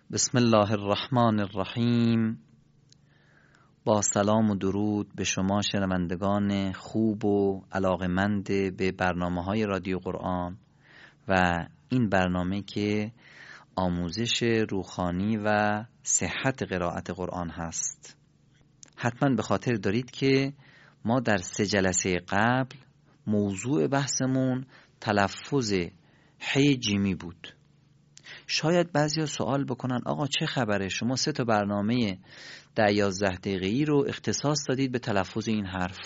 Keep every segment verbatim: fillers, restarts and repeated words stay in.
بسم الله الرحمن الرحیم. با سلام و درود به شما شنوندگان خوب و علاقمند به برنامه‌های رادیو قرآن و این برنامه که آموزش روحانی و صحت قرائت قرآن هست. حتما به خاطر دارید که ما در سه جلسه قبل موضوع بحثمون تلفظ حی جیمی بود. شاید بعضیا سوال بکنن آقا چه خبره، شما سه تا برنامه ده یازده دقیقه‌ای رو اختصاص دادید به تلفظ این حرف.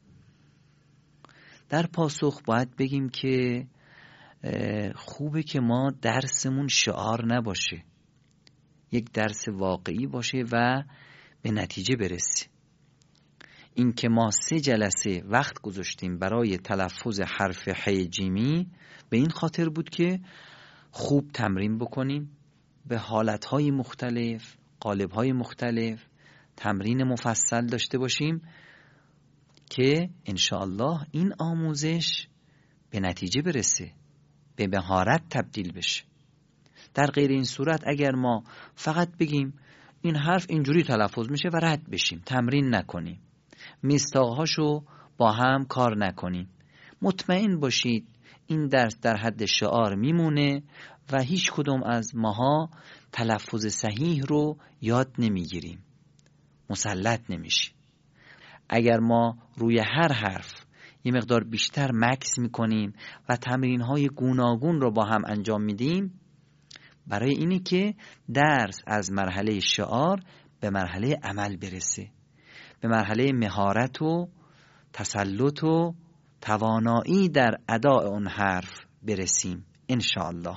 در پاسخ باید بگیم که خوبه که ما درسمون شعار نباشه، یک درس واقعی باشه و به نتیجه برسه. این که ما سه جلسه وقت گذاشتیم برای تلفظ حرف حی جیمی به این خاطر بود که خوب تمرین بکنیم، به حالتهای مختلف، قالبهای مختلف تمرین مفصل داشته باشیم که انشاءالله این آموزش به نتیجه برسه، به مهارت تبدیل بشه. در غیر این صورت اگر ما فقط بگیم این حرف اینجوری تلفظ میشه و رد بشیم، تمرین نکنیم، میستاقهاشو با هم کار نکنیم، مطمئن باشید این درس در حد شعار میمونه و هیچ کدوم از ماها تلفظ صحیح رو یاد نمیگیریم، مسلط نمیشیم. اگر ما روی هر حرف یه مقدار بیشتر مکس میکنیم و تمرین‌های گوناگون رو با هم انجام میدیم، برای اینی که درس از مرحله شعار به مرحله عمل برسه، به مرحله مهارت و تسلط و توانایی در اداء اون حرف برسیم انشاءالله.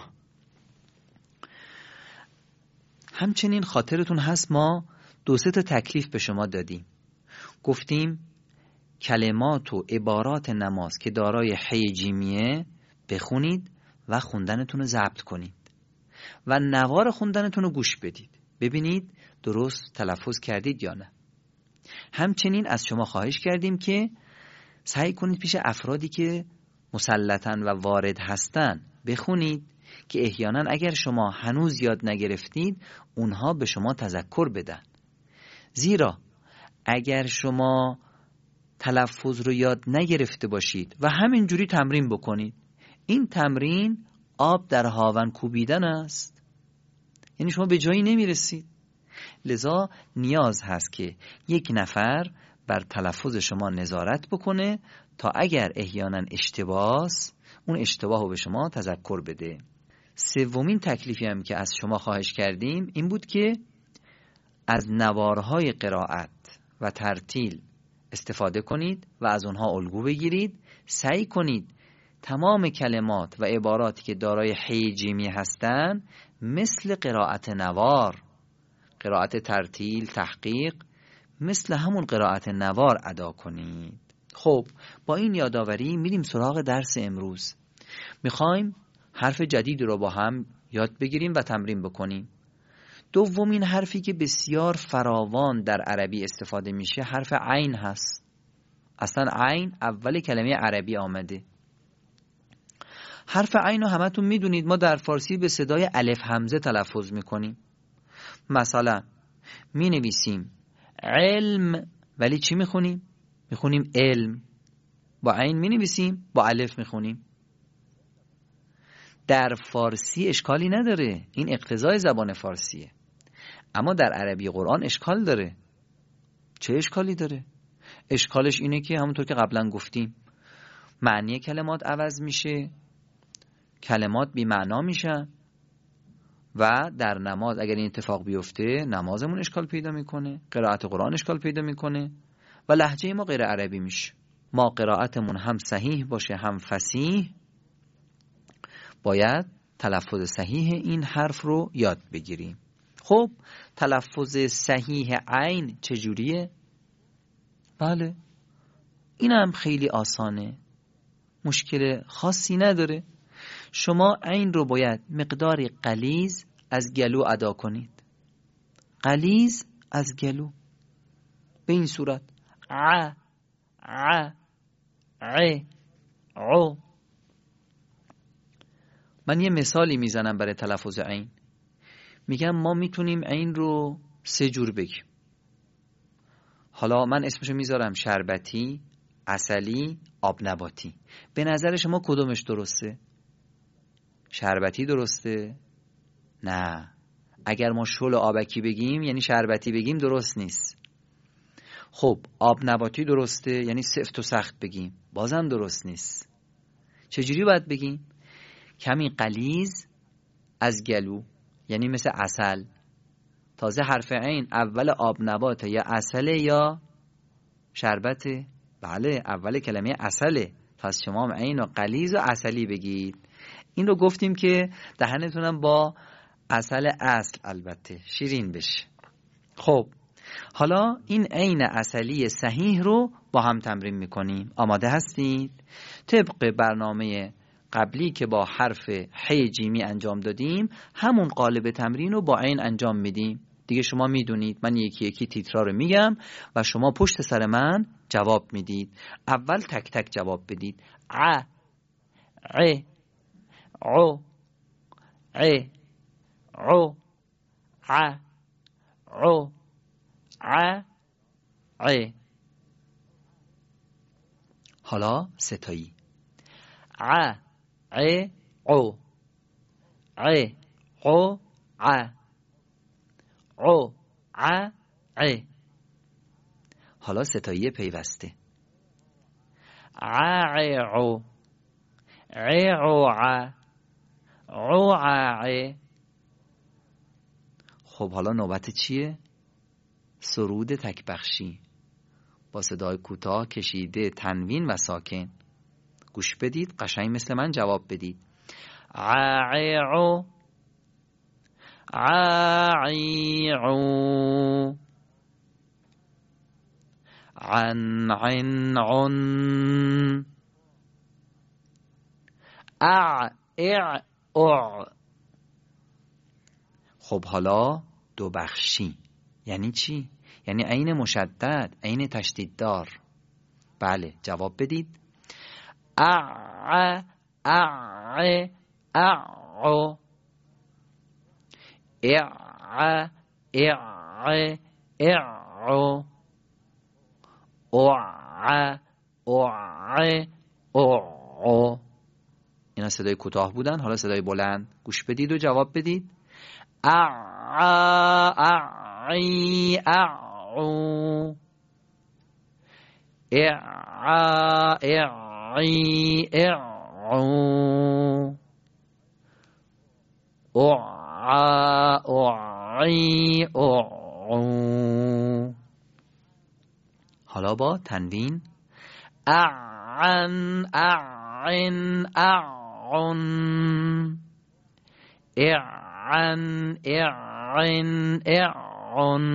همچنین خاطرتون هست ما دو سه تا تکلیف به شما دادیم. گفتیم کلمات و عبارات نماز که دارای حی جیمیه بخونید و خوندنتون رو ضبط کنید و نوار خوندنتون رو گوش بدید، ببینید درست تلفظ کردید یا نه. همچنین از شما خواهش کردیم که سعی کنید پیش افرادی که مسلطاً و وارد هستن بخونید که احیانا اگر شما هنوز یاد نگرفتید اونها به شما تذکر بدن. زیرا اگر شما تلفظ رو یاد نگرفته باشید و همینجوری تمرین بکنید، این تمرین آب در هاون کوبیدن است، یعنی شما به جایی نمیرسید. لذا نیاز هست که یک نفر بر تلفظ شما نظارت بکنه تا اگر احیانا اشتباه اون اشتباه رو به شما تذکر بده. سومین تکلیفی هم که از شما خواهش کردیم این بود که از نوارهای قرائت و ترتیل استفاده کنید و از اونها الگو بگیرید. سعی کنید تمام کلمات و عباراتی که دارای حی جیمی هستن مثل قرائت نوار، قرائت ترتیل، تحقیق، مثل همون قرائت نوار ادا کنید. خب با این یادآوری میریم سراغ درس امروز. میخوایم حرف جدید رو با هم یاد بگیریم و تمرین بکنیم. دومین حرفی که بسیار فراوان در عربی استفاده میشه حرف عین هست. اصلا عین اول کلمه عربی آمده. حرف عین رو همتون میدونید ما در فارسی به صدای الف همزه تلفظ میکنیم. مثلا می نویسیم علم ولی چی میخونیم؟ میخونیم علم. با عین می نویسیم، با الف میخونیم. در فارسی اشکالی نداره، این اقتضای زبان فارسیه. اما در عربی قرآن اشکال داره. چه اشکالی داره؟ اشکالش اینه که همونطور که قبلا گفتیم معنی کلمات عوض میشه، کلمات بی معنا میشن و در نماز اگر این اتفاق بیفته نمازمون اشکال پیدا میکنه، قرائت قرآن اشکال پیدا میکنه و لهجه ما غیر عربی میشه. ما قرائتمون هم صحیح باشه هم فصیح، باید تلفظ صحیح این حرف رو یاد بگیریم. خب تلفظ صحیح عین چجوریه؟ بله این هم خیلی آسانه، مشکل خاصی نداره. شما عین رو باید مقداری غلیظ از گلو ادا کنید. غلیظ از گلو به این صورت ع ع ع عو. من یه مثالی میزنم برای تلفظ عین. میگم ما میتونیم این رو سه جور بگیم. حالا من اسمشو میذارم شربتی، عسلی، آب نباتی. به نظر شما کدومش درسته؟ شربتی درسته؟ نه. اگر ما شل و آبکی بگیم یعنی شربتی بگیم درست نیست. خب آب نباتی درسته یعنی سفت و سخت بگیم بازم درست نیست. چجوری باید بگیم؟ کمی غلیظ از گلو، یعنی مثل عسل. تازه حرف عین اول آب نباته یا عسله یا شربته؟ بله اول کلمه عسله. پس شما عین و غلیظ و عسلی بگید. این رو گفتیم که دهنتونم با عسل اصل البته شیرین بشه. خب حالا این عین عسلی صحیح رو با هم تمرین میکنیم. آماده هستید؟ طبق برنامه قبلی که با حرف ح جیمی انجام دادیم همون قالب تمرین رو با عین انجام میدیم. دیگه شما میدونید من یکی یکی تیترا رو میگم و شما پشت سر من جواب میدید. اول تک تک جواب بدید. ع ع عو ع عو ع عو ع ع. حالا ستایی. ع ع عو ع عو ع عو ع ع. حالا ستایی پیوسته. ع ع عو ع عو ع عو ع ع. خب حالا نوبت چیه؟ سرود تکبخشی با صدای کوتاه کشیده تنوین و ساکن. گوش بدید قشنگ مثل من جواب بدید. عائعو عائعو عن عن عن اع اع اع. خب حالا دو بخشی یعنی چی؟ یعنی عین مشدد، عین تشدید دار. بله جواب بدید. اع اع اعو اع اع اعو اع اع اعو. اینا صدای کوتاه بودن. حالا صدای بلند گوش بدید و جواب بدید. اع اعی اعو اع اعی اعو اع اعی اعو. حالا با تنوین. اعن اعن اعن اعن اعن اعن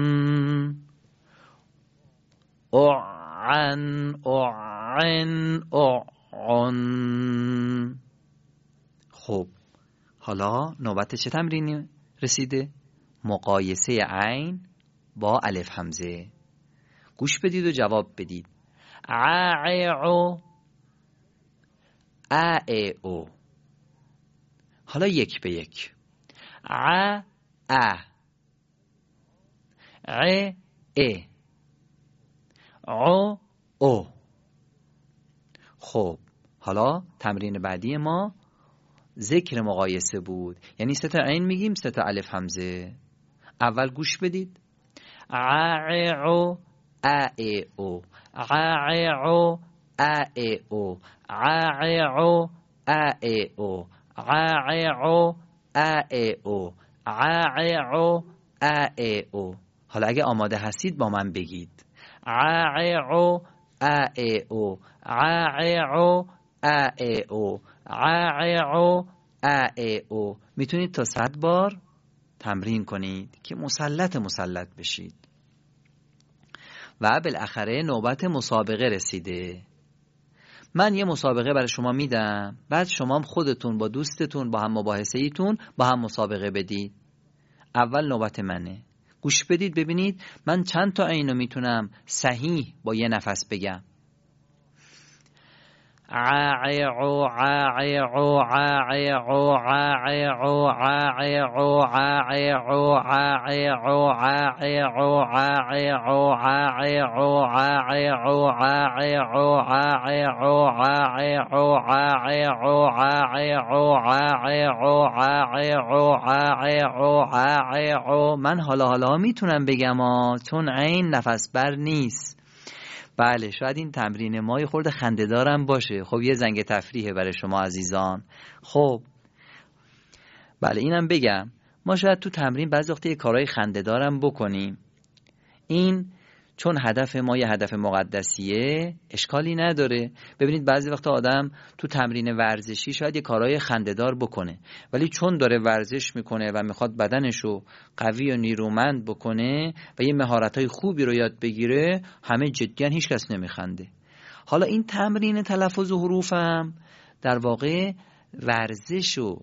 اعن اعن اعن. خب حالا نوبت چه تمرینی رسیده؟ مقایسه عین با الف همزه. گوش بدید و جواب بدید. عائعو عائعو. حالا یک به یک. ع ا ع ا عو او. خب حالا تمرین بعدی ما ذکر مقایسه بود. یعنی سه تا عین میگیم سه تا الف همزه. اول گوش بدید. عائعو عائعو عائعو عائعو عائعو عائعو عائعو عائعو عائعو عائعو. حالا اگه آماده هستید با من بگید. عائعو عائعو عائعو عائعو عائعو عائعو. میتونید تا صد بار تمرین کنید که مسلط مسلط بشید. و بالاخره نوبت مسابقه رسیده. من یه مسابقه برای شما میدم، بعد شما هم خودتون با دوستتون با هم مباحثه ایتون با هم مسابقه بدید. اول نوبت منه. گوش بدید ببینید من چند تا اینو میتونم صحیح با یه نفس بگم. عاعو عاعو عاعو عاعو عاعو عاعو عاعو عاعو عاعو عاعو عاعو عاعو عاعو عاعو عاعو عاعو عاعو عاعو عاعو عاعو. من حالا حالا میتونم بگم ها، چون عین نفس بر نیست. بله شاید این تمرین ما یه خورده خنده دارم باشه. خب یه زنگ تفریحه برای شما عزیزان. خب بله اینم بگم، ما شاید تو تمرین بعضی وقتا یه کارهای خنده دارم بکنیم. این چون هدف ما یه هدف مقدسیه اشکالی نداره. ببینید بعضی وقتا آدم تو تمرین ورزشی شاید یه کارهای خنده‌دار بکنه، ولی چون داره ورزش میکنه و میخواد بدنشو قوی و نیرومند بکنه و یه مهارت‌های خوبی رو یاد بگیره، همه جدیاً هیچ کس نمیخنده. حالا این تمرین تلفظ حروفم در واقع ورزش و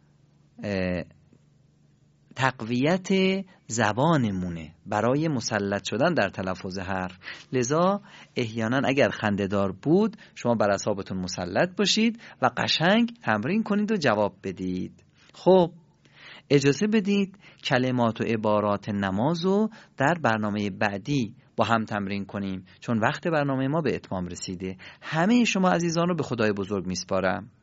تقویت زبانمونه برای مسلط شدن در تلفظ حرف. لذا احیانا اگر خنده‌دار بود شما بر اعصابتون مسلط باشید و قشنگ تمرین کنید و جواب بدید. خب اجازه بدید کلمات و عبارات نمازو در برنامه بعدی با هم تمرین کنیم، چون وقت برنامه ما به اتمام رسیده. همه شما عزیزان رو به خدای بزرگ میسپارم.